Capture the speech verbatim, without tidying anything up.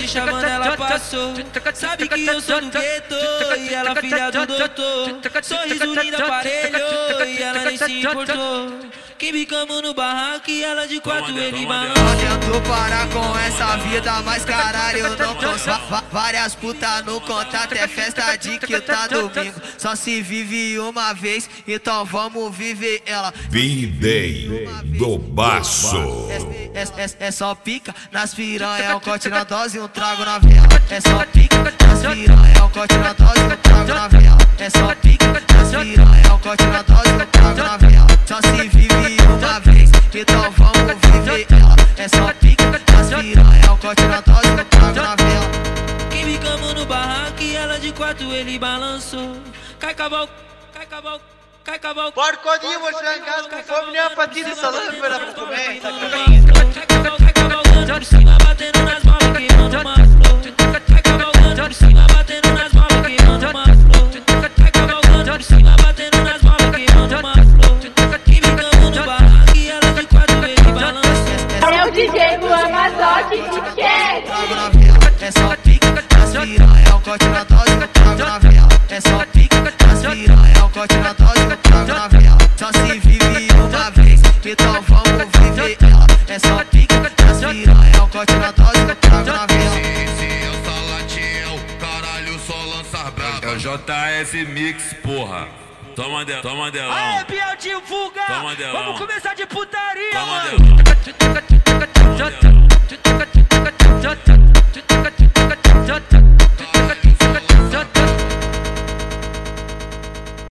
te chamando, ela passou. Sabe que eu sou do gueto e ela filha do doutor. Sorriso lindo aparelho e ela nem se importou. Que bicamos no barraco e ela de quatro ele balançou. Não tento parar com essa vida, mas caralho eu não consigo. Várias putas no contato, é festa de quinta domingo. Só se vive uma vez, então vamos viver ela. V-Day do Baço. É, é, é, é só pica nas piranha, é um corte na dose e um trago na vela. É só pica nas piranha, é um corte na dose e um trago na vela. É só pica nas piranha, é um corte na dose e um trago na vela. Só se vive uma vez, então vamos viver ela. É só pica nas piranha, é um corte na dose e um trago na vela. Que bicamos no barraco e ela de quatro ele balançou. Cai cavalo, cai cavalo, cai cavalo. Porcodinho, vou chegar em casa com fome, nem a patinha de salão para comer. Cai cavalo, cai cavalgando, de cima batendo nas bolas que manda uma flor. Cai cavalgando, de cima batendo nas bolas que manda uma flor. Cai cavalgando, de cima batendo nas bolas que manda uma flor. Que bicamos no barraco e ela de quatro ele balançou. É o D J Luan Mazotti que chega. É só pica nas piranha, é um corte na dose e um trago na vela. É só pica nas piranha, é um corte na dose e um trago na vela. Só se vive uma vez, então vamos viver ela. É só pica nas piranha, é um corte na dose e um trago na vela. Se eu só latiel, caralho, só lança brava. É o J S Mix, porra. Toma de, toma delão. Aê, Biel divulga! Toma delão. Vamos começar de putaria, Toma mano! delão. Toma delão.